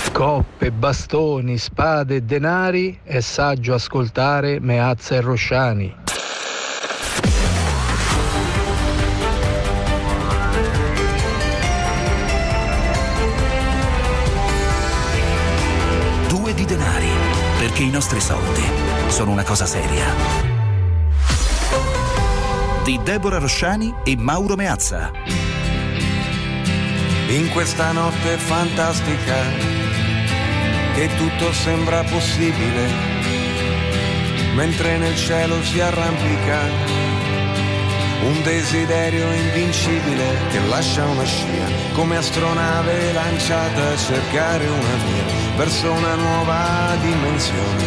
Coppe, bastoni, spade e denari, è saggio ascoltare Meazza e Rosciani. Due di denari, perché i nostri soldi sono una cosa seria. Di Deborah Rosciani e Mauro Meazza. In questa notte fantastica che tutto sembra possibile, mentre nel cielo si arrampica un desiderio invincibile che lascia una scia come astronave lanciata a cercare una via verso una nuova dimensione,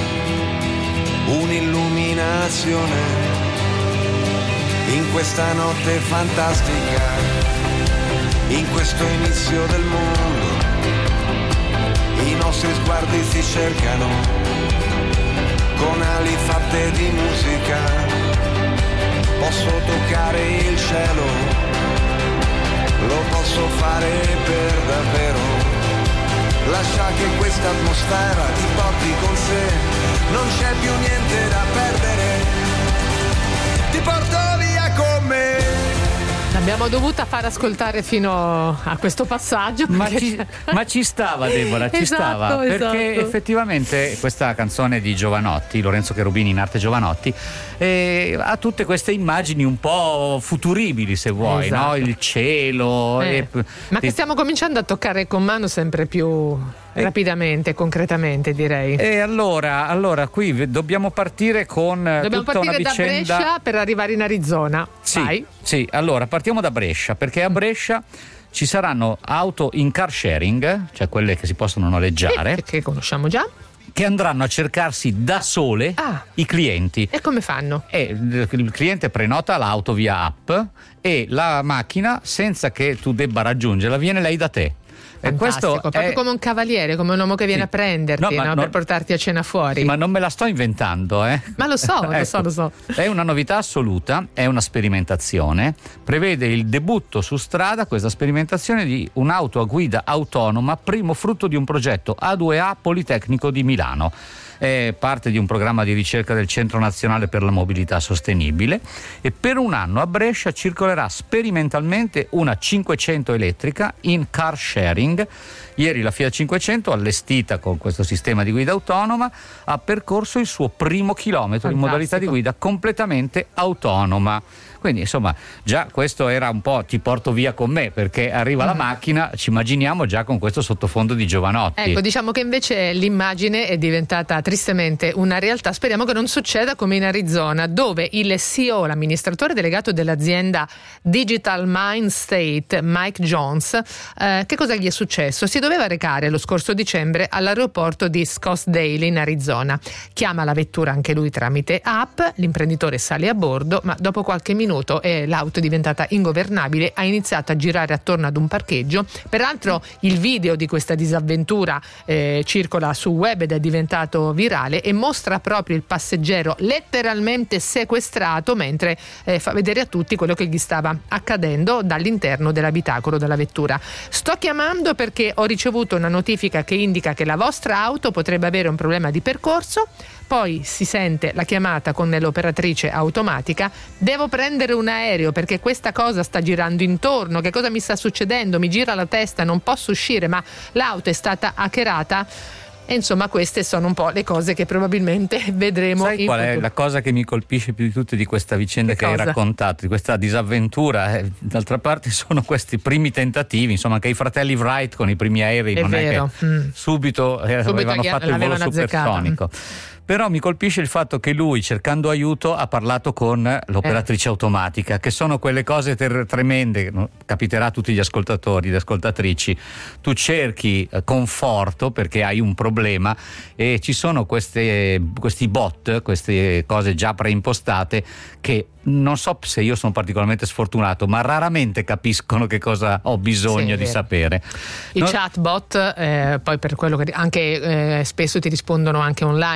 un'illuminazione. In questa notte fantastica, in questo inizio del mondo, i nostri sguardi si cercano con ali fatte di musica. Posso toccare il cielo, lo posso fare per davvero. Lascia che questa atmosfera ti porti con sé, non c'è più niente da perdere. Ti porto via con me. L'abbiamo dovuta far ascoltare fino a questo passaggio. Ma ci stava, Deborah, ci stava. Perché effettivamente questa canzone di Jovanotti, Lorenzo Cherubini in arte Jovanotti, ha tutte queste immagini un po' futuribili, se vuoi, no? Il cielo. Ma che stiamo cominciando a toccare con mano sempre più rapidamente, concretamente, direi. E allora qui dobbiamo partire con tutta una vicenda. Da Brescia per arrivare in Arizona. Sì, allora partiamo da Brescia, perché a Brescia ci saranno auto in car sharing, cioè quelle che si possono noleggiare, che conosciamo già, che andranno a cercarsi da sole i clienti. E come fanno? Il cliente prenota l'auto via app e la macchina, senza che tu debba raggiungerla, viene lei da te. E questo proprio come un cavaliere, come un uomo che viene a prenderti, per portarti a cena fuori. Sì, ma non me la sto inventando, Ma lo so, ecco, lo so. È una novità assoluta, è una sperimentazione, prevede il debutto su strada, questa sperimentazione, di un'auto a guida autonoma, primo frutto di un progetto A2A Politecnico di Milano. È parte di un programma di ricerca del Centro Nazionale per la Mobilità Sostenibile e per un anno a Brescia circolerà sperimentalmente una 500 elettrica in car sharing. Ieri la Fiat 500, allestita con questo sistema di guida autonoma, ha percorso il suo primo chilometro in modalità di guida completamente autonoma. Quindi insomma già questo era un po' ti porto via con me, perché arriva la macchina, ci immaginiamo già con questo sottofondo di Jovanotti. Ecco, diciamo che invece l'immagine è diventata tristemente una realtà. Speriamo che non succeda come in Arizona, dove il CEO, l'amministratore delegato dell'azienda Digital Mind State, Mike Jones, che cosa gli è successo? Si doveva recare lo scorso dicembre all'aeroporto di Scottsdale in Arizona. Chiama la vettura anche lui tramite app, l'imprenditore sale a bordo, ma dopo qualche minuto l'auto è diventata ingovernabile, ha iniziato a girare attorno ad un parcheggio. Peraltro il video di questa disavventura circola su web ed è diventato virale e mostra proprio il passeggero letteralmente sequestrato mentre fa vedere a tutti quello che gli stava accadendo dall'interno dell'abitacolo della vettura. Sto chiamando perché ho ricevuto una notifica che indica che la vostra auto potrebbe avere un problema di percorso. Poi si sente la chiamata con l'operatrice automatica: devo prendere un aereo perché questa cosa sta girando intorno, che cosa mi sta succedendo, mi gira la testa, non posso uscire, ma l'auto è stata hackerata. E insomma queste sono un po' le cose che probabilmente vedremo. Sai qual è la cosa che mi colpisce più di tutte di questa vicenda che hai raccontato, di questa disavventura? D'altra parte sono questi primi tentativi, insomma, anche i fratelli Wright con i primi aerei è non vero. È che subito avevano fatto il volo supersonico. Però mi colpisce il fatto che lui, cercando aiuto, ha parlato con l'operatrice automatica, che sono quelle cose tremende, capiterà a tutti gli ascoltatori, le ascoltatrici. Tu cerchi conforto perché hai un problema e ci sono questi bot, queste cose già preimpostate che non so se io sono particolarmente sfortunato, ma raramente capiscono che cosa ho bisogno di sapere. I chatbot, poi per quello che anche spesso ti rispondono anche online, no?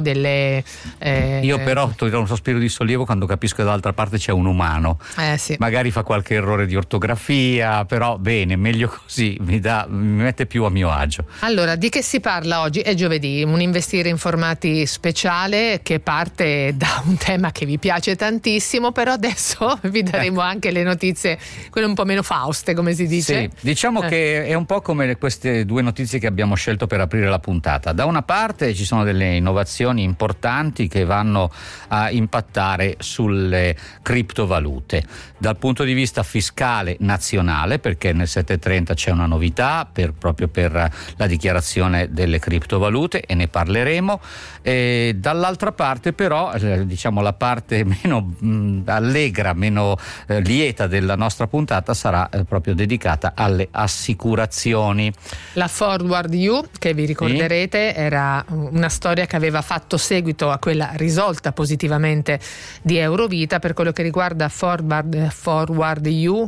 delle io però ho un sospiro di sollievo quando capisco che dall'altra parte c'è un umano, sì. Magari fa qualche errore di ortografia, però bene, meglio così, mi mette più a mio agio. Allora, di che si parla oggi? È giovedì, un Investire Informati speciale che parte da un tema che vi piace tantissimo, però adesso vi daremo anche le notizie, quelle un po' meno fauste, come si dice. Sì, diciamo che è un po' come queste due notizie che abbiamo scelto per aprire la puntata. Da una parte ci sono delle innovazioni importanti che vanno a impattare sulle criptovalute dal punto di vista fiscale nazionale, perché nel 730 c'è una novità proprio per la dichiarazione delle criptovalute e ne parleremo, e dall'altra parte però diciamo la parte meno allegra, meno lieta della nostra puntata sarà proprio dedicata alle assicurazioni. La Forward You, che vi ricorderete, era una storia che aveva fatto seguito a quella risolta positivamente di Eurovita per quello che riguarda Forward You,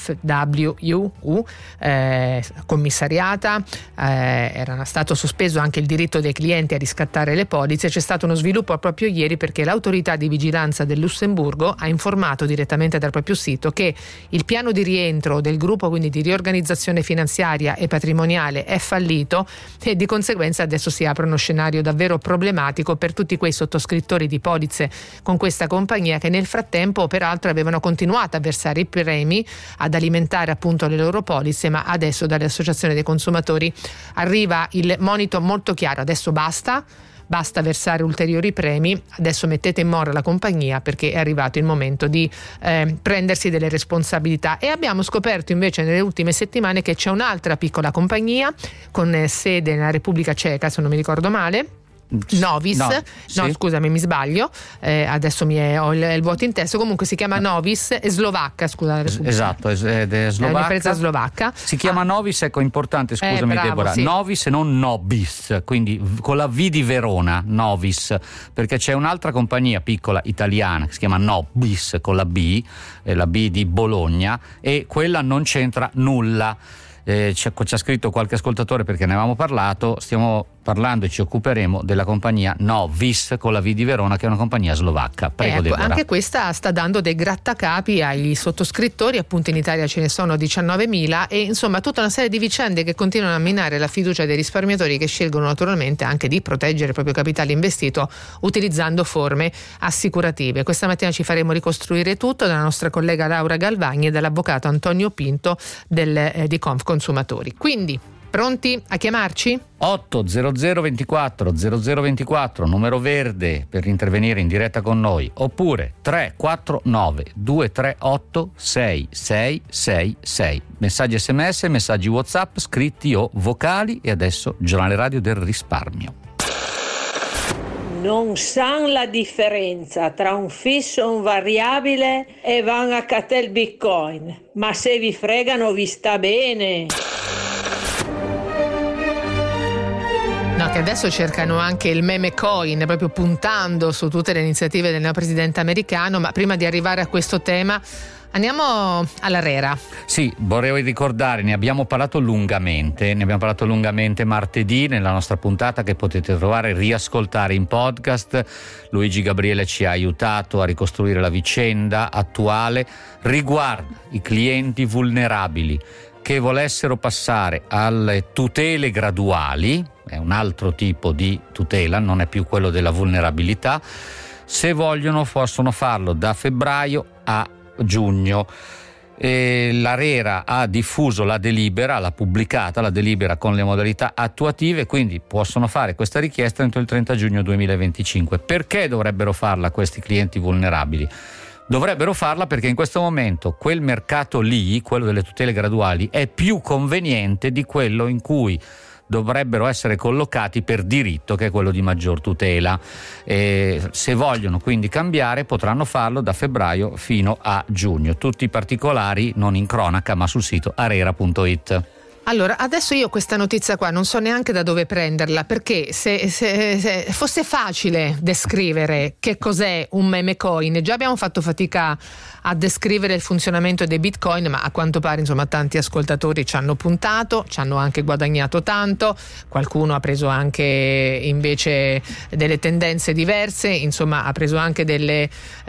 FWU, commissariata, era stato sospeso anche il diritto dei clienti a riscattare le polizze. C'è stato uno sviluppo proprio ieri perché l'autorità di vigilanza del Lussemburgo ha informato direttamente dal proprio sito che il piano di rientro del gruppo, quindi di riorganizzazione finanziaria e patrimoniale, è fallito e di conseguenza adesso si apre uno scenario davvero problematico per tutti quei sottoscrittori di polizze con questa compagnia che nel frattempo peraltro avevano continuato a versare i premi, ad alimentare appunto le loro polizze, ma adesso dalle associazioni dei consumatori arriva il monito molto chiaro: adesso basta versare ulteriori premi, adesso mettete in mora la compagnia perché è arrivato il momento di prendersi delle responsabilità. E abbiamo scoperto invece nelle ultime settimane che c'è un'altra piccola compagnia con sede nella Repubblica Ceca, se non mi ricordo male, Novis, sì. Scusami, mi sbaglio, adesso ho il vuoto in testa, comunque si chiama Novis, è slovacca, scusa. Esatto, è slovacca. Un'impresa slovacca. Si chiama Novis, ecco, importante, scusami bravo, Deborah, sì. Novis e non Nobis, quindi con la V di Verona, Novis, perché c'è un'altra compagnia piccola italiana che si chiama Nobis con la B di Bologna, e quella non c'entra nulla. Ci ha scritto qualche ascoltatore perché ne avevamo parlato, stiamo parlando e ci occuperemo della compagnia Novis con la V di Verona, che è una compagnia slovacca. Prego, Deborah. Anche questa sta dando dei grattacapi ai sottoscrittori, appunto in Italia ce ne sono 19.000 e insomma tutta una serie di vicende che continuano a minare la fiducia dei risparmiatori, che scelgono naturalmente anche di proteggere il proprio capitale investito utilizzando forme assicurative. Questa mattina ci faremo ricostruire tutto dalla nostra collega Laura Galvagni e dall'avvocato Antonio Pinto di Conf Consumatori. Quindi pronti a chiamarci? 800 24 0024, numero verde per intervenire in diretta con noi, oppure 349 238 6666. Messaggi SMS, messaggi WhatsApp, scritti o vocali. E adesso giornale radio del risparmio. Non sanno la differenza tra un fisso e un variabile e vanno a cattel Bitcoin, ma se vi fregano vi sta bene. No, che adesso cercano anche il meme coin, proprio puntando su tutte le iniziative del neopresidente americano. Ma prima di arrivare a questo tema andiamo all'ARERA. Sì, vorrei ricordare, ne abbiamo parlato lungamente martedì nella nostra puntata, che potete trovare e riascoltare in podcast. Luigi Gabriele ci ha aiutato a ricostruire la vicenda attuale. Riguarda i clienti vulnerabili che volessero passare alle tutele graduali, è un altro tipo di tutela, non è più quello della vulnerabilità. Se vogliono possono farlo da febbraio a giugno. L'ARERA ha diffuso la delibera, l'ha pubblicata la delibera con le modalità attuative, quindi possono fare questa richiesta entro il 30 giugno 2025. Perché dovrebbero farla questi clienti vulnerabili? Dovrebbero farla perché in questo momento quel mercato lì, quello delle tutele graduali, è più conveniente di quello in cui dovrebbero essere collocati per diritto, che è quello di maggior tutela. Se vogliono quindi cambiare potranno farlo da febbraio fino a giugno. Tutti i particolari non in cronaca ma sul sito arera.it. Allora, adesso io questa notizia qua non so neanche da dove prenderla, perché se fosse facile descrivere che cos'è un meme coin, già abbiamo fatto fatica a descrivere il funzionamento dei bitcoin, ma a quanto pare insomma tanti ascoltatori ci hanno puntato, ci hanno anche guadagnato tanto, qualcuno ha preso anche invece delle tendenze diverse, insomma ha preso anche delle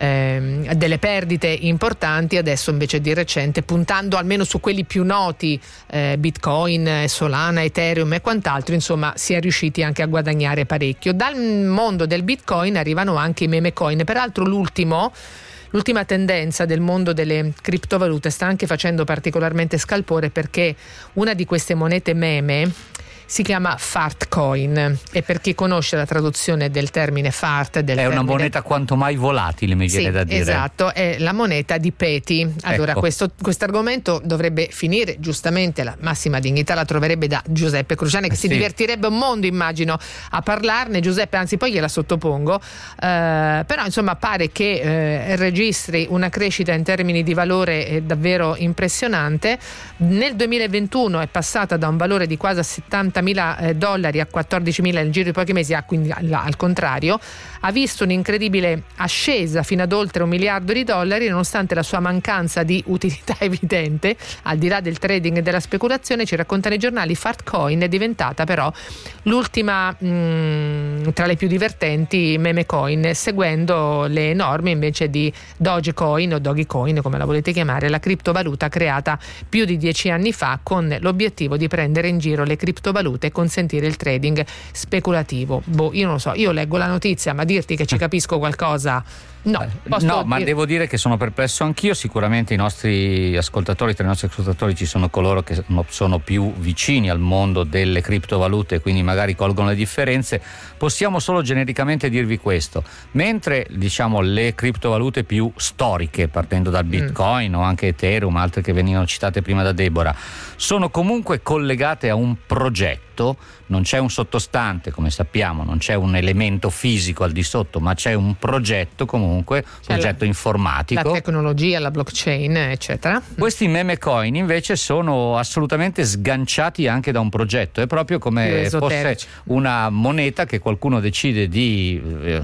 perdite importanti. Adesso invece di recente, puntando almeno su quelli più noti, Bitcoin, Solana, Ethereum e quant'altro, insomma si è riusciti anche a guadagnare parecchio. Dal mondo del Bitcoin arrivano anche i meme coin, peraltro l'ultima tendenza del mondo delle criptovalute sta anche facendo particolarmente scalpore, perché una di queste monete meme si chiama Fartcoin, e per chi conosce la traduzione del termine fart, è una moneta quanto mai volatile, mi viene da dire. Esatto, è la moneta di Petty. Allora, ecco. questo argomento dovrebbe finire, giustamente la massima dignità la troverebbe da Giuseppe Cruciani, che si divertirebbe un mondo, immagino, a parlarne. Giuseppe, anzi poi gliela sottopongo, però insomma pare che registri una crescita in termini di valore davvero impressionante. Nel 2021 è passata da un valore di quasi $70.000 a 14.000 nel giro di pochi mesi, quindi al contrario ha visto un'incredibile ascesa fino ad oltre $1 miliardo, nonostante la sua mancanza di utilità evidente. Al di là del trading e della speculazione, ci raccontano i giornali, Fartcoin è diventata però l'ultima tra le più divertenti meme coin, seguendo le norme invece di Dogecoin o Dogecoin, come la volete chiamare, la criptovaluta creata più di 10 anni fa con l'obiettivo di prendere in giro le criptovalute e consentire il trading speculativo. Io non lo so, io leggo la notizia, ma dirti che ci capisco qualcosa no, ma devo dire che sono perplesso anch'io. Sicuramente tra i nostri ascoltatori ci sono coloro che sono più vicini al mondo delle criptovalute, quindi magari colgono le differenze. Possiamo solo genericamente dirvi questo: mentre diciamo le criptovalute più storiche, partendo dal Bitcoin o anche Ethereum, altre che venivano citate prima da Deborah, sono comunque collegate a un progetto, non c'è un sottostante, come sappiamo, non c'è un elemento fisico al di sotto, ma c'è un progetto comunque, progetto informatico. La tecnologia, la blockchain, eccetera. Questi meme coin invece sono assolutamente sganciati anche da un progetto, è proprio come fosse una moneta che qualcuno decide di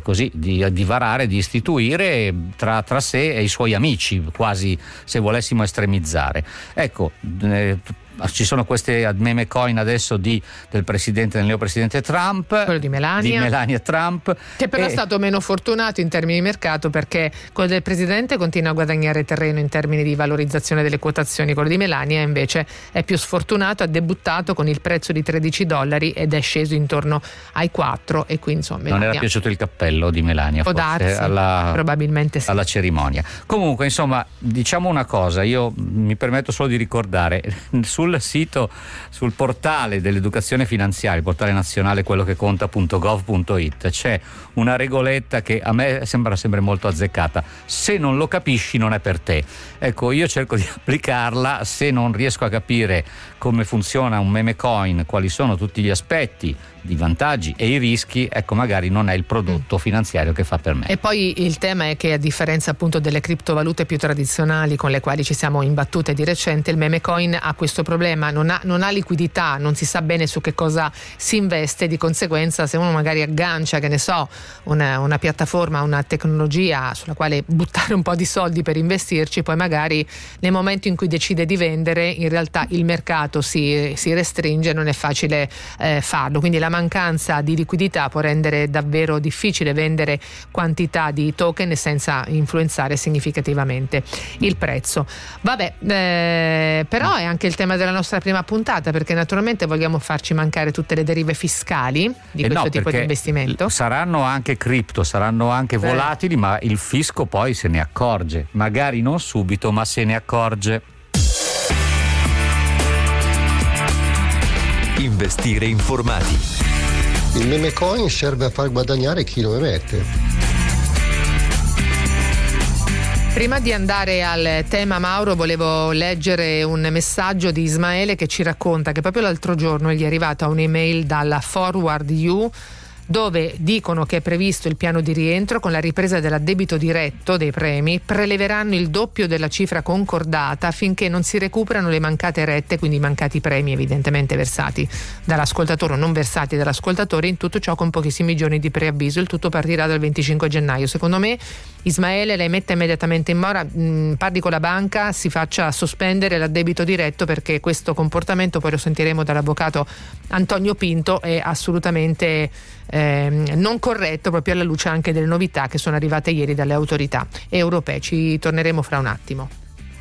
varare, di istituire tra sé e i suoi amici, quasi, se volessimo estremizzare. Ecco, ci sono queste meme coin adesso del neopresidente Trump, quello di Melania Trump, che però è stato meno fortunato in termini di mercato, perché quello del presidente continua a guadagnare terreno in termini di valorizzazione delle quotazioni, quello di Melania invece è più sfortunato, ha debuttato con il prezzo di $13 ed è sceso intorno ai 4, e qui insomma non era piaciuto il cappello di Melania, può forse, darsi, probabilmente sì, alla cerimonia. Comunque insomma, diciamo una cosa, io mi permetto solo di ricordare, sul portale dell'educazione finanziaria, il portale nazionale, quello che conta.gov.it, c'è una regoletta che a me sembra sempre molto azzeccata: se non lo capisci non è per te. Ecco, io cerco di applicarla. Se non riesco a capire come funziona un meme coin, quali sono tutti gli aspetti, i vantaggi e i rischi, ecco, magari non è il prodotto finanziario che fa per me. E poi il tema è che, a differenza appunto delle criptovalute più tradizionali con le quali ci siamo imbattute di recente, il meme coin ha questo problema: non ha liquidità, non si sa bene su che cosa si investe, di conseguenza se uno magari aggancia, che ne so, una piattaforma, una tecnologia sulla quale buttare un po' di soldi per investirci, poi magari nel momento in cui decide di vendere, in realtà il mercato si restringe, non è facile farlo, quindi la mancanza di liquidità può rendere davvero difficile vendere quantità di token senza influenzare significativamente il prezzo. Vabbè, però è anche il tema della nostra prima puntata, perché naturalmente vogliamo farci mancare tutte le derive fiscali di questo tipo di investimento. Saranno anche cripto, saranno anche volatili, ma il fisco poi se ne accorge, magari non subito, ma se ne accorge. Investire informati. Il meme coin serve a far guadagnare chi lo emette. Prima di andare al tema, Mauro, volevo leggere un messaggio di Ismaele che ci racconta che proprio l'altro giorno gli è arrivata un'email dalla Forward You dove dicono che è previsto il piano di rientro con la ripresa dell'addebito diretto dei premi, preleveranno il doppio della cifra concordata finché non si recuperano le mancate rette, quindi i mancati premi evidentemente versati dall'ascoltatore o non versati dall'ascoltatore, in tutto ciò con pochissimi giorni di preavviso. Il tutto partirà dal 25 gennaio. Secondo me, Ismaele, lei mette immediatamente in mora, parli con la banca, si faccia sospendere l'addebito diretto, perché questo comportamento, poi lo sentiremo dall'avvocato Antonio Pinto, è assolutamente non corretto, proprio alla luce anche delle novità che sono arrivate ieri dalle autorità europee. Ci torneremo fra un attimo.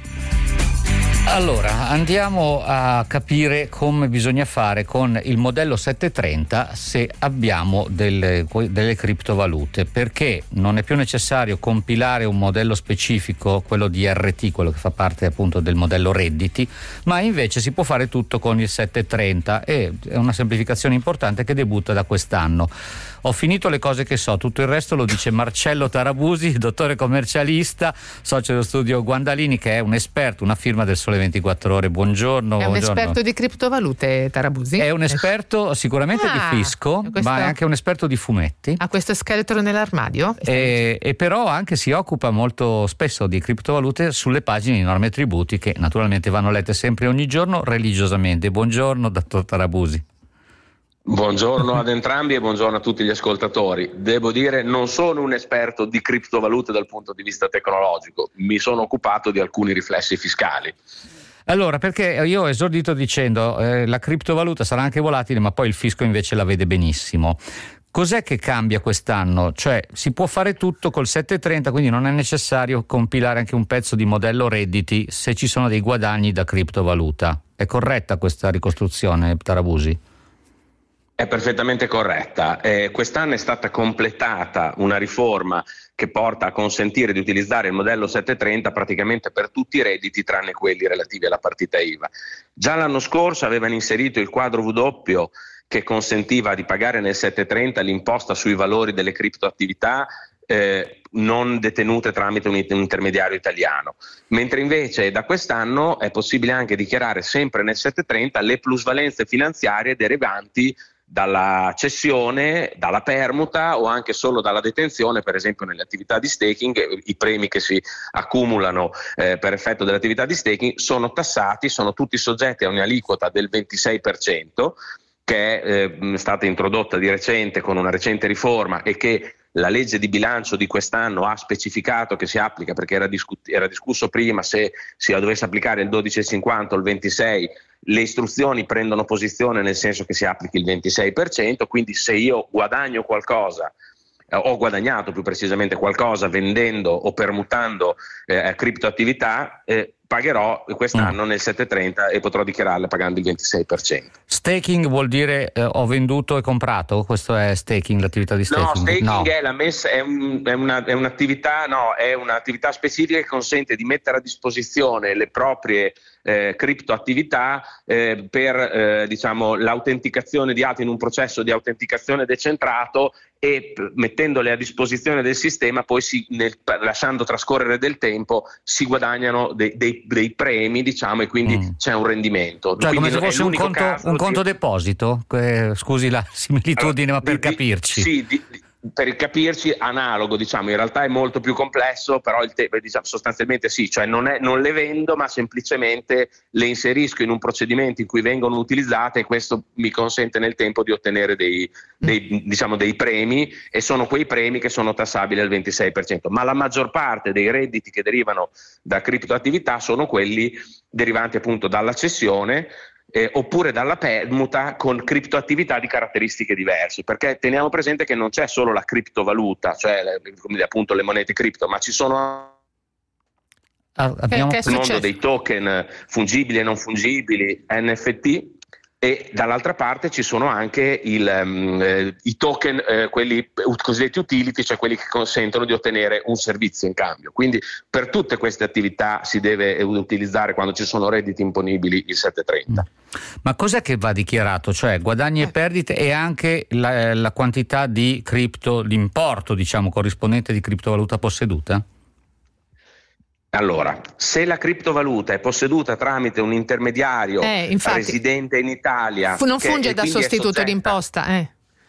Allora, andiamo a capire come bisogna fare con il modello 730 se abbiamo delle criptovalute, perché non è più necessario compilare un modello specifico, quello di RT, quello che fa parte appunto del modello redditi, ma invece si può fare tutto con il 730, e è una semplificazione importante che debutta da quest'anno. Ho finito le cose che so, tutto il resto lo dice Marcello Tarabusi, dottore commercialista, socio dello studio Guandalini, che è un esperto, una firma del Sole 24 Ore. Buongiorno. È un esperto di criptovalute, Tarabusi? È un esperto sicuramente di fisco, ma è anche un esperto di fumetti. Ha questo scheletro nell'armadio? E però anche si occupa molto spesso di criptovalute sulle pagine di Norme e Tributi, che naturalmente vanno lette sempre ogni giorno religiosamente. Buongiorno, dottor Tarabusi. Buongiorno ad entrambi e buongiorno a tutti gli ascoltatori. Devo dire, non sono un esperto di criptovalute dal punto di vista tecnologico, mi sono occupato di alcuni riflessi fiscali. Allora, perché io ho esordito dicendo la criptovaluta sarà anche volatile, ma poi il fisco invece la vede benissimo. Cos'è che cambia quest'anno? Cioè, si può fare tutto col 730, quindi non è necessario compilare anche un pezzo di modello redditi se ci sono dei guadagni da criptovaluta. È corretta questa ricostruzione, Tarabusi? È perfettamente corretta. Quest'anno è stata completata una riforma che porta a consentire di utilizzare il modello 730 praticamente per tutti i redditi tranne quelli relativi alla partita IVA. Già l'anno scorso avevano inserito il quadro W che consentiva di pagare nel 730 l'imposta sui valori delle criptoattività non detenute tramite un intermediario italiano, mentre invece da quest'anno è possibile anche dichiarare sempre nel 730 le plusvalenze finanziarie derivanti dalla cessione, dalla permuta o anche solo dalla detenzione, per esempio nelle attività di staking. I premi che si accumulano per effetto dell'attività di staking sono tassati, sono tutti soggetti a un'aliquota del 26%, che è stata introdotta di recente con una recente riforma e che la legge di bilancio di quest'anno ha specificato che si applica, perché era discusso prima se si dovesse applicare il 12,50 o il 26%. Le istruzioni prendono posizione nel senso che si applichi il 26%, quindi se io guadagno qualcosa, ho guadagnato più precisamente qualcosa vendendo o permutando criptoattività, pagherò quest'anno nel 730 e potrò dichiararle pagando il 26%. Staking vuol dire ho venduto e comprato? Questo è staking, l'attività di staking? No, staking è la messa, è un'attività, è un'attività specifica che consente di mettere a disposizione le proprie criptoattività per diciamo l'autenticazione di altri in un processo di autenticazione decentrato, e mettendole a disposizione del sistema poi lasciando trascorrere del tempo si guadagnano dei premi, diciamo, e quindi c'è un rendimento. Cioè, quindi come se fosse un conto deposito? Scusi la similitudine, ma per capirci. Sì, per capirci analogo, diciamo. In realtà è molto più complesso, però diciamo, sostanzialmente sì, cioè non le vendo, ma semplicemente le inserisco in un procedimento in cui vengono utilizzate, e questo mi consente nel tempo di ottenere dei premi, e sono quei premi che sono tassabili al 26%, ma la maggior parte dei redditi che derivano da criptoattività sono quelli derivanti appunto dalla cessione oppure dalla permuta con criptoattività di caratteristiche diverse, perché teniamo presente che non c'è solo la criptovaluta, cioè appunto le monete cripto, ma ci sono il mondo dei token fungibili e non fungibili, NFT, e dall'altra parte ci sono anche i token, quelli cosiddetti utility, cioè quelli che consentono di ottenere un servizio in cambio. Quindi per tutte queste attività si deve utilizzare, quando ci sono redditi imponibili, il 730. Ma cos'è che va dichiarato? Cioè guadagni e perdite, e anche la quantità di cripto, l'importo diciamo corrispondente di criptovaluta posseduta? Allora, se la criptovaluta è posseduta tramite un intermediario residente in Italia, non funge da sostituto d'imposta,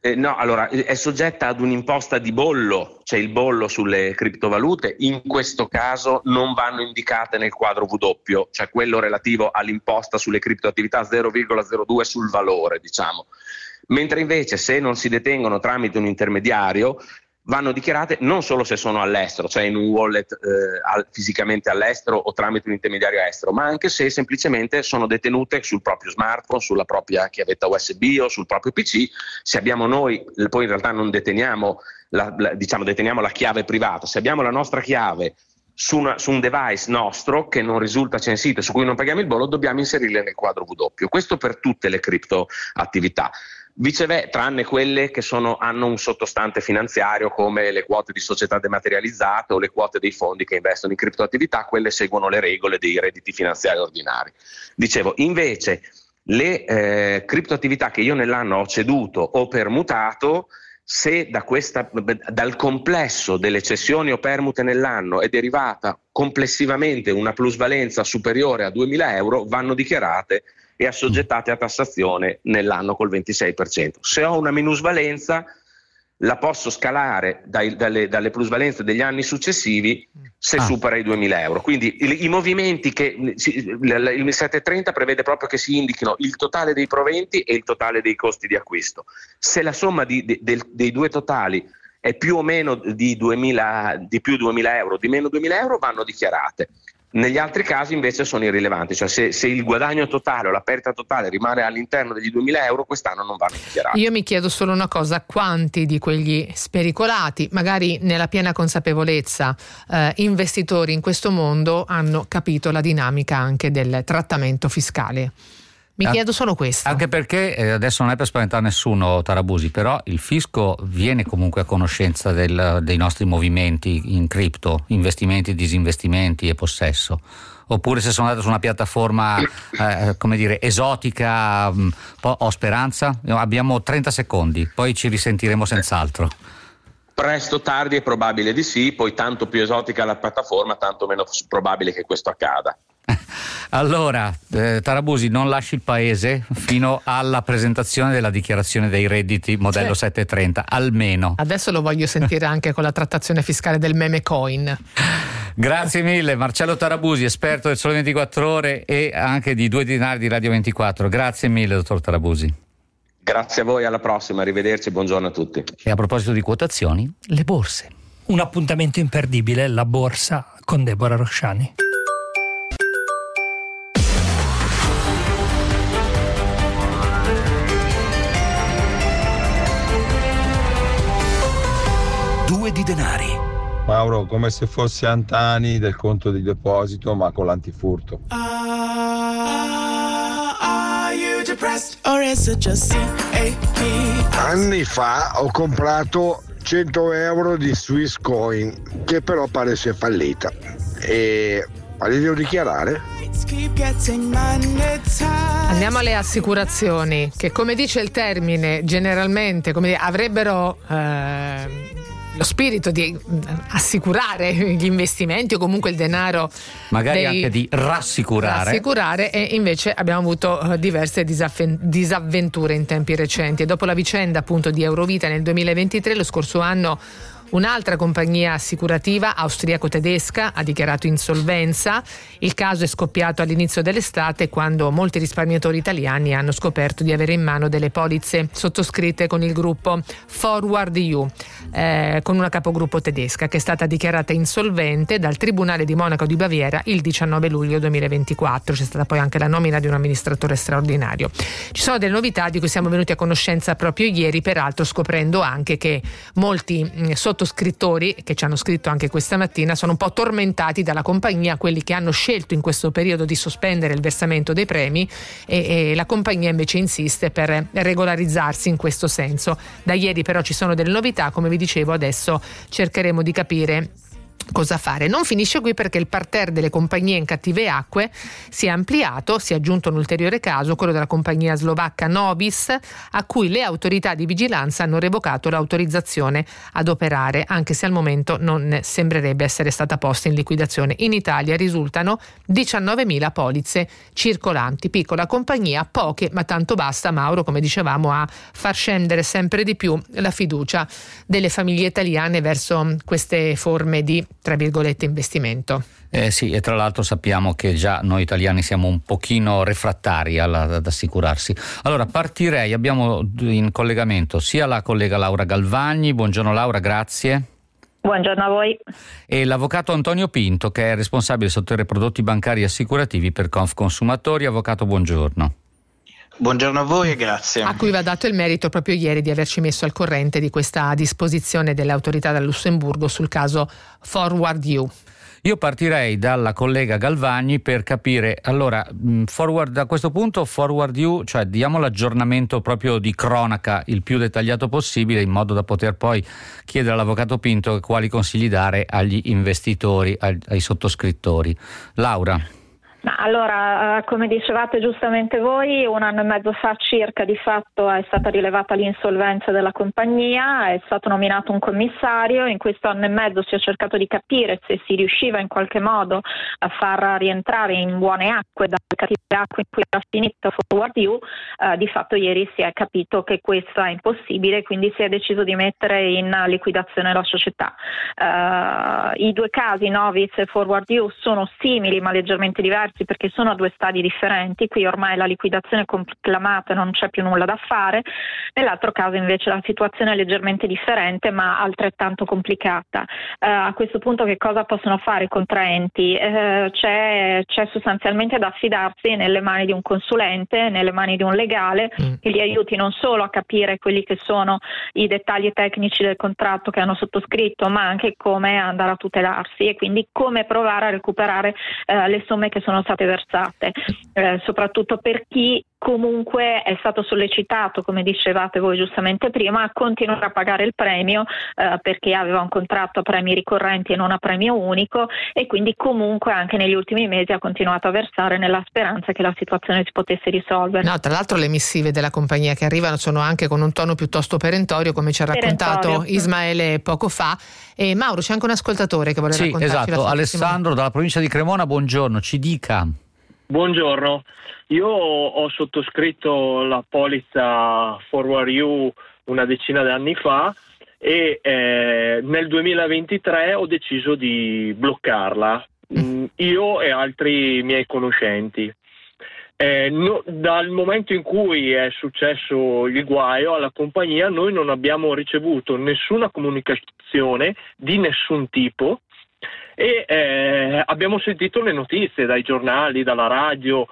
No, allora è soggetta ad un'imposta di bollo, c'è il bollo sulle criptovalute, in questo caso non vanno indicate nel quadro W, cioè quello relativo all'imposta sulle criptoattività 0,02 sul valore, diciamo. Mentre invece se non si detengono tramite un intermediario vanno dichiarate non solo se sono all'estero, cioè in un wallet fisicamente all'estero o tramite un intermediario estero, ma anche se semplicemente sono detenute sul proprio smartphone, sulla propria chiavetta USB o sul proprio PC. Se abbiamo noi, poi in realtà non deteniamo deteniamo la chiave privata, se abbiamo la nostra chiave su un device nostro che non risulta censito e su cui non paghiamo il bollo, dobbiamo inserirle nel quadro W. Questo per tutte le criptoattività. Viceversa, tranne quelle che hanno un sottostante finanziario come le quote di società dematerializzate o le quote dei fondi che investono in criptoattività, quelle seguono le regole dei redditi finanziari ordinari. Dicevo, invece le criptoattività che io nell'anno ho ceduto o permutato, se dal complesso delle cessioni o permute nell'anno è derivata complessivamente una plusvalenza superiore a 2.000 euro, vanno dichiarate e assoggettate a tassazione nell'anno col 26%. Se ho una minusvalenza la posso scalare dalle plusvalenze degli anni successivi se supera i 2.000 euro. Quindi i movimenti che il 730 prevede proprio che si indichino il totale dei proventi e il totale dei costi di acquisto. Se la somma dei due totali è più o meno di più 2.000 euro, di meno 2.000 euro, vanno dichiarate. Negli altri casi invece sono irrilevanti, cioè se il guadagno totale o la perdita totale rimane all'interno degli 2.000 euro, quest'anno non vanno dichiarati. Io mi chiedo solo una cosa: quanti di quegli spericolati, magari nella piena consapevolezza investitori in questo mondo, hanno capito la dinamica anche del trattamento fiscale? Mi chiedo solo questo. Anche perché, adesso non è per spaventare nessuno, Tarabusi, però il fisco viene comunque a conoscenza dei nostri movimenti in cripto, investimenti, disinvestimenti e possesso. Oppure se sono andato su una piattaforma esotica, ho speranza? Abbiamo 30 secondi, poi ci risentiremo senz'altro. Presto, tardi è probabile di sì, poi tanto più esotica la piattaforma, tanto meno probabile che questo accada. Allora, Tarabusi, non lasci il paese fino alla presentazione della dichiarazione dei redditi modello 730, almeno. Adesso lo voglio sentire anche con la trattazione fiscale del meme coin. Grazie mille, Marcello Tarabusi, esperto del Sole 24 Ore e anche di 2 Dinari di Radio 24. Grazie mille, dottor Tarabusi. Grazie a voi, alla prossima, arrivederci, buongiorno a tutti. E a proposito di quotazioni, le borse. Un appuntamento imperdibile, la borsa con Deborah Rosciani. Due di denari. Mauro, come se fossi Antani del conto di deposito, ma con l'antifurto. Anni fa ho comprato 100 euro di Swiss Coin, che però pare sia fallita. E ma li devo dichiarare? Andiamo alle assicurazioni, che, come dice il termine, generalmente avrebbero lo spirito di assicurare gli investimenti o comunque il denaro, magari anche di rassicurare, e invece abbiamo avuto diverse disavventure in tempi recenti. E dopo la vicenda appunto di Eurovita nel 2023, lo scorso anno un'altra compagnia assicurativa austriaco-tedesca ha dichiarato insolvenza. Il caso è scoppiato all'inizio dell'estate, quando molti risparmiatori italiani hanno scoperto di avere in mano delle polizze sottoscritte con il gruppo Forward EU, con una capogruppo tedesca, che è stata dichiarata insolvente dal Tribunale di Monaco di Baviera il 19 luglio 2024. C'è stata poi anche la nomina di un amministratore straordinario. Ci sono delle novità di cui siamo venuti a conoscenza proprio ieri, peraltro scoprendo anche che molti sottoscrittori che ci hanno scritto anche questa mattina sono un po' tormentati dalla compagnia, quelli che hanno scelto in questo periodo di sospendere il versamento dei premi, e la compagnia invece insiste per regolarizzarsi in questo senso. Da ieri però ci sono delle novità, come vi dicevo, adesso cercheremo di capire cosa fare. Non finisce qui, perché il parterre delle compagnie in cattive acque si è ampliato, si è aggiunto un ulteriore caso, quello della compagnia slovacca Novis, a cui le autorità di vigilanza hanno revocato l'autorizzazione ad operare, anche se al momento non sembrerebbe essere stata posta in liquidazione. In Italia risultano 19.000 polizze circolanti. Piccola compagnia, poche, ma tanto basta, Mauro, come dicevamo, a far scendere sempre di più la fiducia delle famiglie italiane verso queste forme di, tra virgolette, investimento. Sì, e tra l'altro sappiamo che già noi italiani siamo un pochino refrattari ad assicurarsi. Allora partirei, abbiamo in collegamento sia la collega Laura Galvagni. Buongiorno Laura, grazie. Buongiorno a voi. E l'avvocato Antonio Pinto, che è responsabile settore prodotti bancari e assicurativi per Confconsumatori. Avvocato, buongiorno. Buongiorno a voi e grazie. A cui va dato il merito proprio ieri di averci messo al corrente di questa disposizione delle autorità del Lussemburgo sul caso Forward You. Io partirei dalla collega Galvagni per capire, allora, a questo punto Forward You, cioè diamo l'aggiornamento proprio di cronaca il più dettagliato possibile, in modo da poter poi chiedere all'avvocato Pinto quali consigli dare agli investitori, ai sottoscrittori. Laura. Allora, come dicevate giustamente voi, 1 anno e mezzo fa circa di fatto è stata rilevata l'insolvenza della compagnia, è stato nominato un commissario. In questo anno e mezzo si è cercato di capire se si riusciva in qualche modo a far rientrare in buone acque dalle cattive acque in cui era finito Forward You. Di fatto ieri si è capito che questo è impossibile, quindi si è deciso di mettere in liquidazione la società. I due casi, Novis e Forward You, sono simili ma leggermente diversi, perché sono a 2 stadi differenti. Qui ormai la liquidazione è conclamata, non c'è più nulla da fare. Nell'altro caso invece la situazione è leggermente differente ma altrettanto complicata. A questo punto che cosa possono fare i contraenti? C'è sostanzialmente da affidarsi nelle mani di un consulente, nelle mani di un legale che li aiuti non solo a capire quelli che sono i dettagli tecnici del contratto che hanno sottoscritto, ma anche come andare a tutelarsi e quindi come provare a recuperare le somme che sono state versate, soprattutto per chi comunque è stato sollecitato, come dicevate voi giustamente prima, a continuare a pagare il premio perché aveva un contratto a premi ricorrenti e non a premio unico, e quindi comunque anche negli ultimi mesi ha continuato a versare nella speranza che la situazione si potesse risolvere. No, tra l'altro le missive della compagnia che arrivano sono anche con un tono piuttosto perentorio, come ci ha raccontato Ismaele poco fa. E Mauro, c'è anche un ascoltatore che vuole raccontarci. Sì, esatto, Alessandro dalla provincia di Cremona, buongiorno, ci dica. Buongiorno, io ho sottoscritto la polizza Forward You una decina di anni fa e nel 2023 ho deciso di bloccarla, io e altri miei conoscenti. Dal momento in cui è successo il guaio alla compagnia, noi non abbiamo ricevuto nessuna comunicazione di nessun tipo e abbiamo sentito le notizie dai giornali, dalla radio,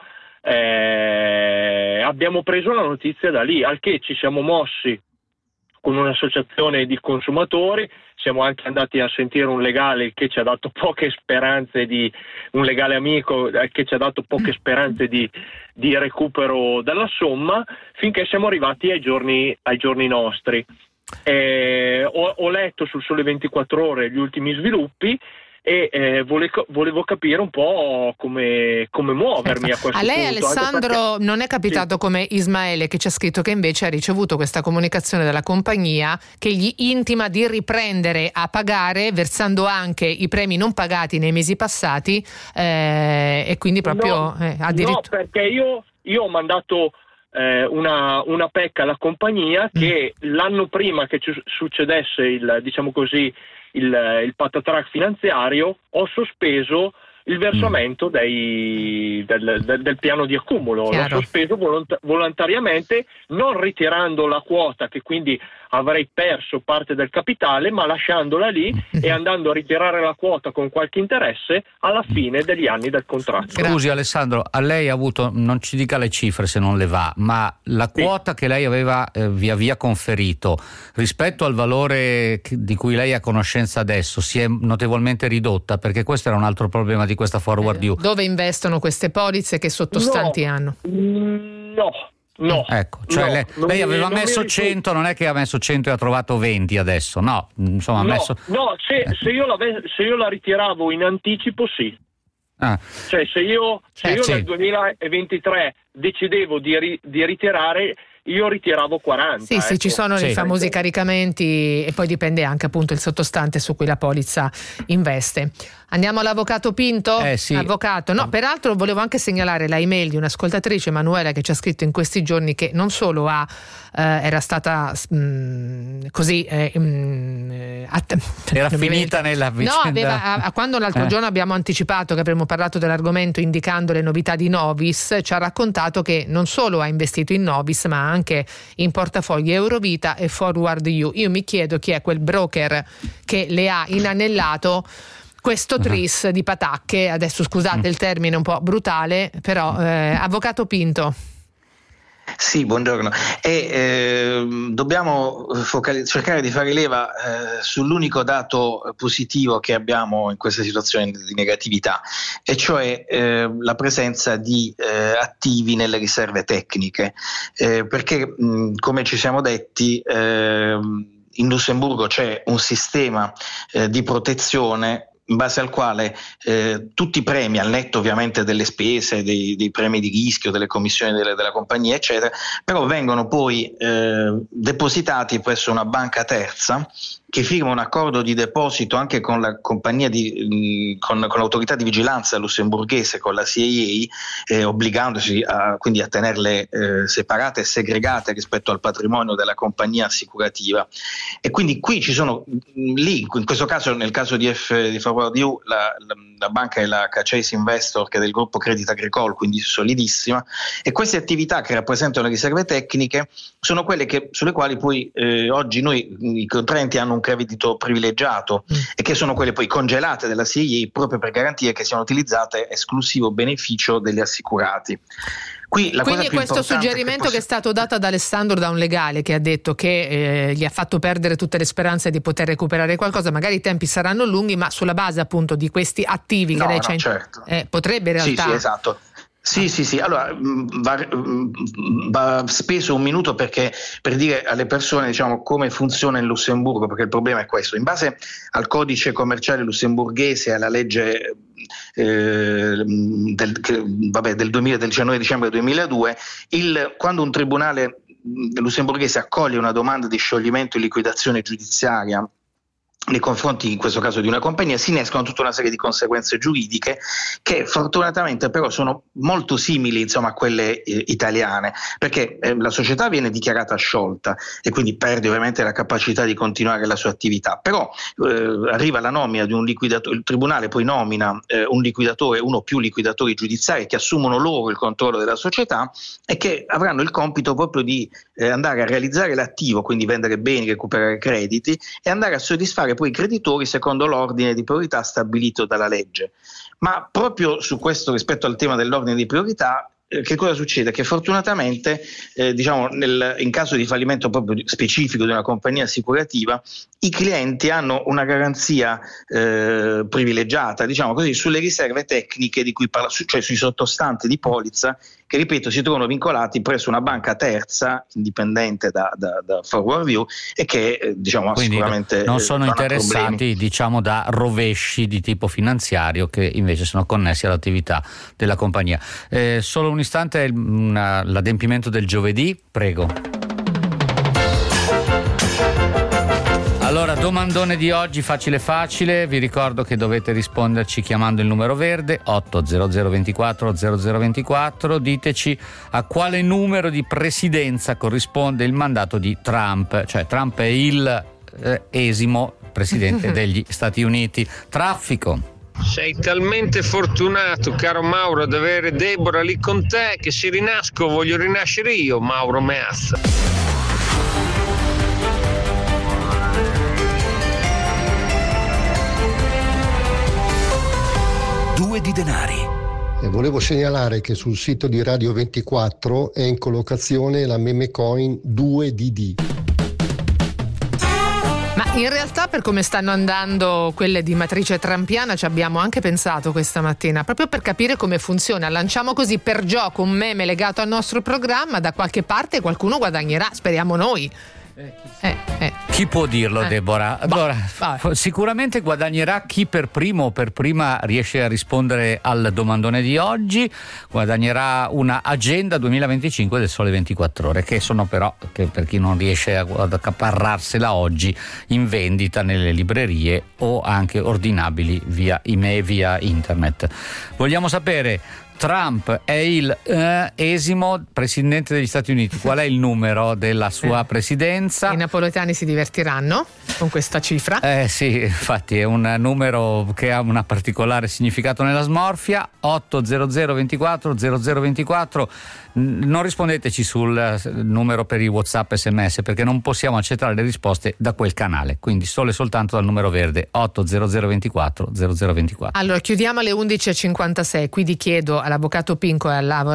abbiamo preso la notizia da lì, al che ci siamo mossi con un'associazione di consumatori, siamo anche andati a sentire un legale che ci ha dato poche speranze un legale amico che ci ha dato poche speranze di recupero della somma, finché siamo arrivati ai giorni nostri. Ho letto sul Sole 24 Ore gli ultimi sviluppi e volevo capire un po' come muovermi a questo punto. A lei, Alessandro, non è capitato come Ismaele, che ci ha scritto che invece ha ricevuto questa comunicazione dalla compagnia che gli intima di riprendere a pagare, versando anche i premi non pagati nei mesi passati, e quindi proprio addirittura... No, perché io ho mandato una PEC alla compagnia che l'anno prima che succedesse il patatrac finanziario, ho sospeso il versamento del piano di accumulo. L'ho sospeso volontariamente, non ritirando la quota, che quindi avrei perso parte del capitale, ma lasciandola lì e andando a ritirare la quota con qualche interesse alla fine degli anni del contratto. Scusi Alessandro, a lei ha avuto, non ci dica le cifre se non le va, ma la quota che lei aveva via via conferito rispetto al valore di cui lei ha conoscenza adesso si è notevolmente ridotta? Perché questo era un altro problema di questa Forward You. Dove investono queste polizze, che sottostanti hanno? No, No. Ecco, cioè lei aveva messo 100, non è che ha messo 100 e ha trovato 20 adesso, no, insomma ha messo... No, se io la ritiravo in anticipo sì. Cioè se io nel 2023 decidevo di ritirare, io ritiravo 40. Sì, ci sono i famosi caricamenti e poi dipende anche appunto il sottostante su cui la polizza investe. Andiamo all'avvocato Pinto? Sì. Avvocato, no, peraltro volevo anche segnalare la email di un'ascoltatrice, Emanuela, che ci ha scritto in questi giorni che non solo era stata così era finita nella vicenda. No, quando l'altro giorno abbiamo anticipato che avremmo parlato dell'argomento indicando le novità di Novis, ci ha raccontato che non solo ha investito in Novis ma anche in portafogli Eurovita e Forward You. Io mi chiedo chi è quel broker che le ha inanellato questo tris di patacche. Adesso scusate il termine un po' brutale, però avvocato Pinto. Sì, buongiorno. Dobbiamo cercare di fare leva sull'unico dato positivo che abbiamo in questa situazione di negatività, e cioè la presenza di attivi nelle riserve tecniche, perché come ci siamo detti in Lussemburgo c'è un sistema di protezione in base al quale tutti i premi, al netto ovviamente delle spese, dei premi di rischio, delle commissioni della compagnia eccetera, però vengono poi depositati presso una banca terza che firma un accordo di deposito anche con la compagnia con l'autorità di vigilanza lussemburghese, con la CIA, obbligandosi quindi a tenerle separate e segregate rispetto al patrimonio della compagnia assicurativa. E quindi qui ci sono, lì in questo caso, nel caso di Forward You, la banca è la Cachase Investor, che è del gruppo Crédit Agricole, quindi solidissima, e queste attività che rappresentano le riserve tecniche sono quelle sulle quali poi oggi noi i contraenti hanno un credito privilegiato e che sono quelle poi congelate dalla CIA proprio per garantire che siano utilizzate a esclusivo beneficio degli assicurati. Quindi questo suggerimento che è stato dato ad Alessandro da un legale che ha detto che gli ha fatto perdere tutte le speranze di poter recuperare qualcosa, magari i tempi saranno lunghi, ma sulla base appunto di questi attivi che lei certo. Potrebbe in realtà... Sì, esatto. Sì, allora va speso un minuto per dire alle persone, diciamo, come funziona in Lussemburgo, perché il problema è questo. In base al codice commerciale lussemburghese e alla legge del 19 dicembre 2002, quando un tribunale lussemburghese accoglie una domanda di scioglimento e liquidazione giudiziaria nei confronti in questo caso di una compagnia, si innescono tutta una serie di conseguenze giuridiche che fortunatamente però sono molto simili, insomma, a quelle italiane, perché la società viene dichiarata sciolta e quindi perde ovviamente la capacità di continuare la sua attività, però arriva la nomina di un liquidatore, il tribunale poi nomina un liquidatore, uno o più liquidatori giudiziari che assumono loro il controllo della società e che avranno il compito proprio di andare a realizzare l'attivo, quindi vendere beni, recuperare crediti e andare a soddisfare poi i creditori secondo l'ordine di priorità stabilito dalla legge. Ma proprio su questo, rispetto al tema dell'ordine di priorità, che cosa succede? Che fortunatamente in caso di fallimento proprio specifico di una compagnia assicurativa, i clienti hanno una garanzia privilegiata, diciamo così, sulle riserve tecniche di cui parla, cioè sui sottostanti di polizza, che ripeto si trovano vincolati presso una banca terza indipendente da Forward View e che quindi sicuramente non sono interessati da rovesci di tipo finanziario che invece sono connessi all'attività della compagnia. Solo un istante, l'adempimento del giovedì, prego. Allora, domandone di oggi, facile, vi ricordo che dovete risponderci chiamando il numero verde 80024 0024, diteci a quale numero di presidenza corrisponde il mandato di Trump, cioè Trump è il esimo presidente degli Stati Uniti. Traffico. Sei talmente fortunato, caro Mauro, ad avere Deborah lì con te che se rinasco voglio rinascere io, Mauro Meazza. Due di denari. E volevo segnalare che sul sito di Radio 24 è in collocazione la meme coin 2DD. Ma in realtà, per come stanno andando quelle di matrice trampiana, ci abbiamo anche pensato questa mattina, proprio per capire come funziona. Lanciamo così per gioco un meme legato al nostro programma, da qualche parte qualcuno guadagnerà, speriamo noi. Chi può dirlo, Deborah? Allora, sicuramente guadagnerà chi per primo o per prima riesce a rispondere al domandone di oggi. Guadagnerà una agenda 2025 del Sole 24 Ore, che sono però, che per chi non riesce ad accaparrarsela oggi, in vendita nelle librerie o anche ordinabili via email, via internet. Vogliamo sapere: Trump è il esimo presidente degli Stati Uniti. Qual è il numero della sua presidenza? I napoletani si divertiranno con questa cifra. Sì, infatti è un numero che ha un particolare significato nella smorfia. 80024 0024. Non rispondeteci sul numero per i WhatsApp SMS, perché non possiamo accettare le risposte da quel canale, quindi solo e soltanto dal numero verde 80024 0024. Allora, chiudiamo alle 11.56, quindi chiedo all'avvocato Pinto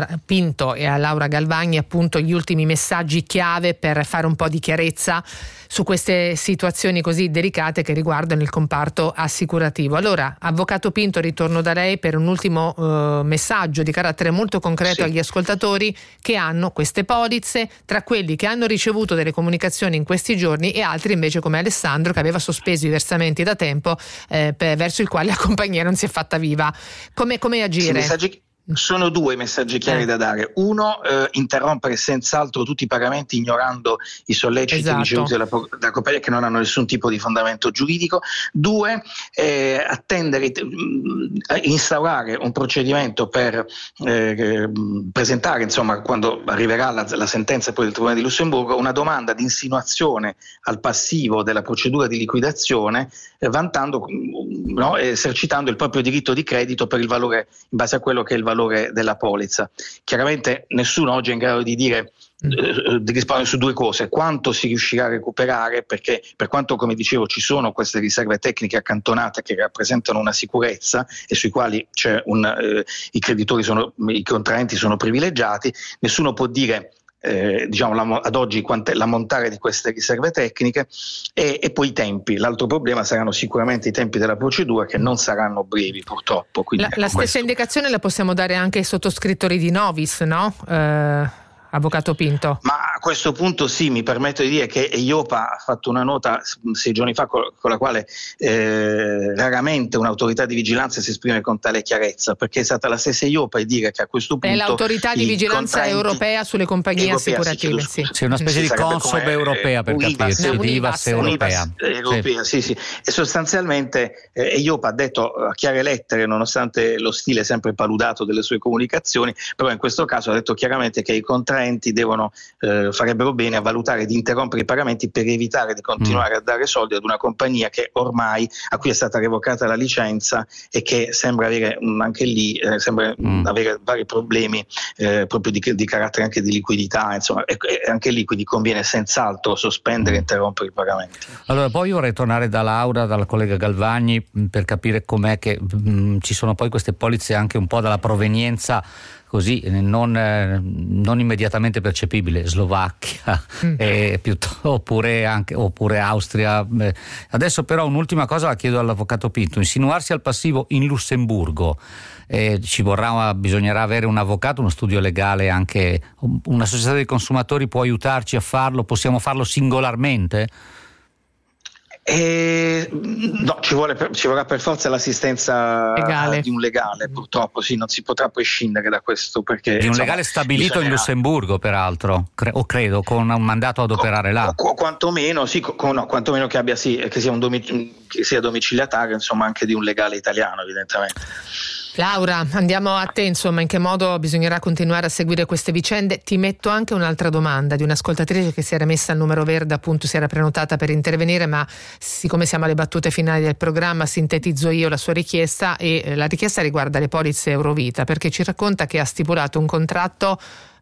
e a Laura Galvagni appunto gli ultimi messaggi chiave per fare un po' di chiarezza su queste situazioni così delicate che riguardano il comparto assicurativo. Allora, avvocato Pinto, ritorno da lei per un ultimo messaggio di carattere molto concreto agli ascoltatori che hanno queste polizze, tra quelli che hanno ricevuto delle comunicazioni in questi giorni e altri invece come Alessandro, che aveva sospeso i versamenti da tempo, verso il quale la compagnia non si è fatta viva. Come agire? Sono due messaggi chiari da dare. Uno, interrompere senz'altro tutti i pagamenti ignorando i solleciti ricevuti dalla compagnia che non hanno nessun tipo di fondamento giuridico. Due, attendere, instaurare un procedimento per presentare, insomma, quando arriverà la sentenza poi del Tribunale di Lussemburgo, una domanda di insinuazione al passivo della procedura di liquidazione, vantando, esercitando il proprio diritto di credito per il valore, in base a quello che è il valore della polizza. Chiaramente nessuno oggi è in grado di dire, di rispondere su due cose: quanto si riuscirà a recuperare, perché per quanto, come dicevo, ci sono queste riserve tecniche accantonate che rappresentano una sicurezza e sui quali c'è i contraenti sono privilegiati, nessuno può dire ad oggi quant'è l'ammontare di queste riserve tecniche, e poi i tempi. L'altro problema saranno sicuramente i tempi della procedura, che non saranno brevi purtroppo. Quindi, la stessa indicazione la possiamo dare anche ai sottoscrittori di Novis, no? Avvocato Pinto. Ma a questo punto sì, mi permetto di dire che EIOPA ha fatto una nota 6 giorni fa con la quale raramente un'autorità di vigilanza si esprime con tale chiarezza, perché è stata la stessa EIOPA a dire che a questo punto è l'autorità di vigilanza europea sulle compagnie assicurative. Sì, una specie di Consob europea, per capirsi, di IVAS europea. Sì. E sostanzialmente EIOPA ha detto a chiare lettere, nonostante lo stile sempre paludato delle sue comunicazioni, però in questo caso ha detto chiaramente che i contraenti farebbero bene a valutare di interrompere i pagamenti per evitare di continuare a dare soldi ad una compagnia che ormai, a cui è stata revocata la licenza e che sembra avere anche lì avere vari problemi proprio di carattere anche di liquidità, insomma, e anche lì quindi conviene senz'altro sospendere e interrompere i pagamenti. Allora, poi vorrei tornare da Laura, dalla collega Galvagni, per capire com'è che ci sono poi queste polizze anche un po' dalla provenienza così non immediatamente percepibile, Slovacchia oppure Austria. Adesso però un'ultima cosa la chiedo all'avvocato Pinto: insinuarsi al passivo in Lussemburgo, bisognerà avere un avvocato, uno studio legale, anche una società dei consumatori può aiutarci a farlo? Possiamo farlo singolarmente? No, ci vorrà per forza l'assistenza legale. Di un legale, purtroppo sì, non si potrà prescindere da questo, perché di un legale stabilito in Lussemburgo, peraltro, credo, con un mandato ad operare là. Quantomeno quantomeno che sia domiciliatario, insomma, anche di un legale italiano, evidentemente. Laura, andiamo a te, insomma, in che modo bisognerà continuare a seguire queste vicende. Ti metto anche un'altra domanda di un'ascoltatrice che si era messa al numero verde, appunto si era prenotata per intervenire, ma siccome siamo alle battute finali del programma sintetizzo io la sua richiesta, e la richiesta riguarda le polizze Eurovita, perché ci racconta che ha stipulato un contratto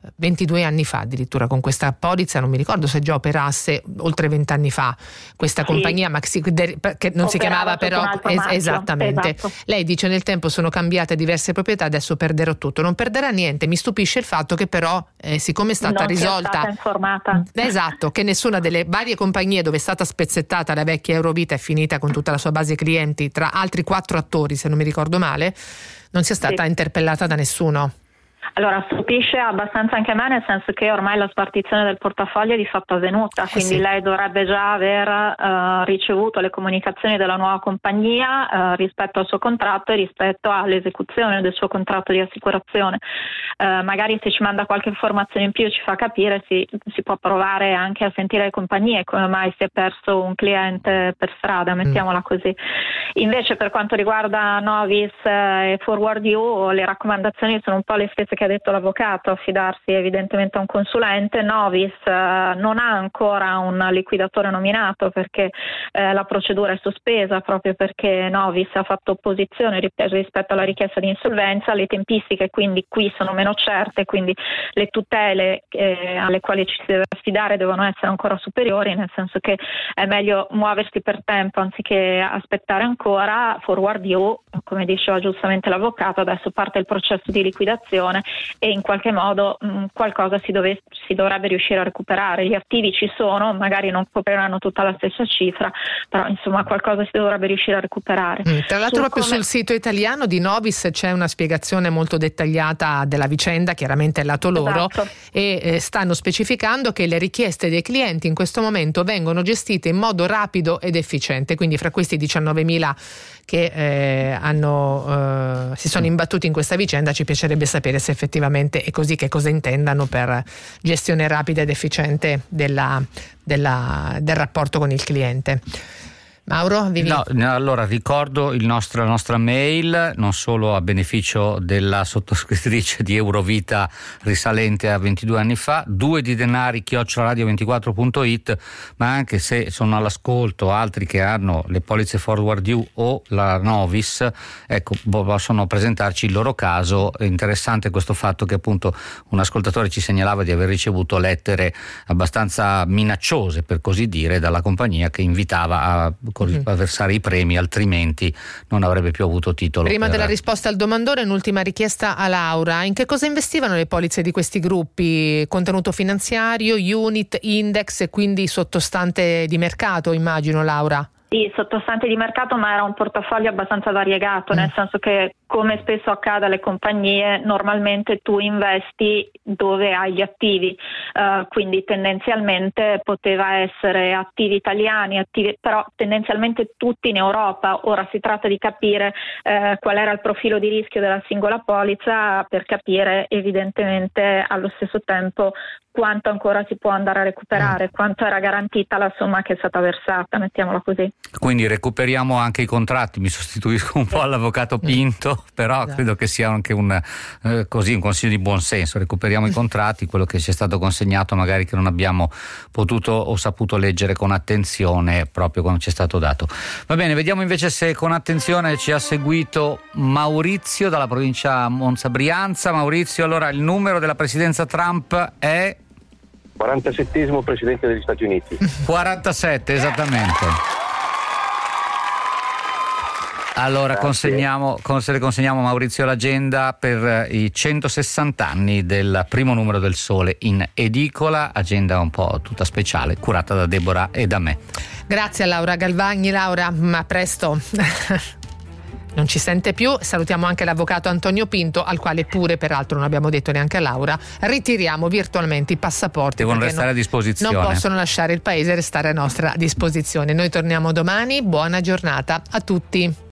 22 anni fa addirittura con questa polizza, non mi ricordo se già operasse oltre 20 anni fa questa compagnia, che non si chiamava però esattamente. Esatto. Lei dice nel tempo sono cambiate diverse proprietà, adesso perderò tutto. Non perderà niente, mi stupisce il fatto che però siccome è stata risolta, stata informata. Esatto, che nessuna delle varie compagnie dove è stata spezzettata la vecchia Eurovita è finita con tutta la sua base clienti, tra altri 4 attori se non mi ricordo male, non sia stata interpellata da nessuno. Allora, stupisce abbastanza anche me, nel senso che ormai la spartizione del portafoglio è di fatto avvenuta, quindi lei dovrebbe già aver ricevuto le comunicazioni della nuova compagnia rispetto al suo contratto e rispetto all'esecuzione del suo contratto di assicurazione. Magari se ci manda qualche informazione in più ci fa capire, si può provare anche a sentire le compagnie come mai si è perso un cliente per strada, mettiamola così. Invece per quanto riguarda Novis e Forward You, le raccomandazioni sono un po' le stesse che ha detto l'avvocato, affidarsi evidentemente a un consulente. Novis non ha ancora un liquidatore nominato perché la procedura è sospesa proprio perché Novis ha fatto opposizione rispetto alla richiesta di insolvenza. Le tempistiche quindi qui sono meno certe, quindi le tutele alle quali ci si deve affidare devono essere ancora superiori, nel senso che è meglio muoversi per tempo anziché aspettare ancora. Forward You, come diceva giustamente l'avvocato, adesso parte il processo di liquidazione e in qualche modo qualcosa si dovrebbe riuscire a recuperare. Gli attivi ci sono, magari non copriranno tutta la stessa cifra, però insomma qualcosa si dovrebbe riuscire a recuperare. Tra l'altro sul sito italiano di Novis c'è una spiegazione molto dettagliata della vicenda, chiaramente è lato loro, e stanno specificando che le richieste dei clienti in questo momento vengono gestite in modo rapido ed efficiente, quindi fra questi 19.000 che si sono imbattuti in questa vicenda ci piacerebbe sapere se effettivamente è così, che cosa intendano per gestione rapida ed efficiente del rapporto con il cliente. Mauro, allora ricordo la nostra mail, non solo a beneficio della sottoscrittrice di Eurovita risalente a 22 anni fa, 2didenari@radio24.it, ma anche se sono all'ascolto altri che hanno le polizze Forward You o la Novis, ecco, possono presentarci il loro caso. È interessante questo fatto che appunto un ascoltatore ci segnalava di aver ricevuto lettere abbastanza minacciose, per così dire, dalla compagnia che invitava a versare i premi, altrimenti non avrebbe più avuto titolo. Prima della risposta al domandone, un'ultima richiesta a Laura: in che cosa investivano le polizze di questi gruppi? Contenuto finanziario, unit, index e quindi sottostante di mercato, immagino, Laura? Sì, sottostante di mercato, ma era un portafoglio abbastanza variegato, nel senso che, come spesso accade alle compagnie, normalmente tu investi dove hai gli attivi, quindi tendenzialmente poteva essere attivi italiani, però tendenzialmente tutti in Europa. Ora si tratta di capire qual era il profilo di rischio della singola polizza per capire evidentemente allo stesso tempo quanto ancora si può andare a recuperare, quanto era garantita la somma che è stata versata, mettiamola così. Quindi recuperiamo anche i contratti, mi sostituisco un po' all'avvocato Pinto, però credo che sia anche un consiglio di buon senso. Recuperiamo i contratti, quello che ci è stato consegnato magari che non abbiamo potuto o saputo leggere con attenzione proprio quando ci è stato dato. Va bene, vediamo invece se con attenzione ci ha seguito Maurizio dalla provincia Monza Brianza. Maurizio, allora il numero della presidenza Trump è 47esimo presidente degli Stati Uniti. 47, esattamente. Allora consegniamo Maurizio l'agenda per i 160 anni del primo numero del Sole in edicola, agenda un po' tutta speciale, curata da Deborah e da me. Grazie a Laura Galvagni. Laura, ma presto. Non ci sente più. Salutiamo anche l'avvocato Antonio Pinto, al quale pure, peraltro non abbiamo detto neanche a Laura, ritiriamo virtualmente i passaporti. Devono restare a disposizione. Non possono lasciare il paese e restare a nostra disposizione. Noi torniamo domani, buona giornata a tutti.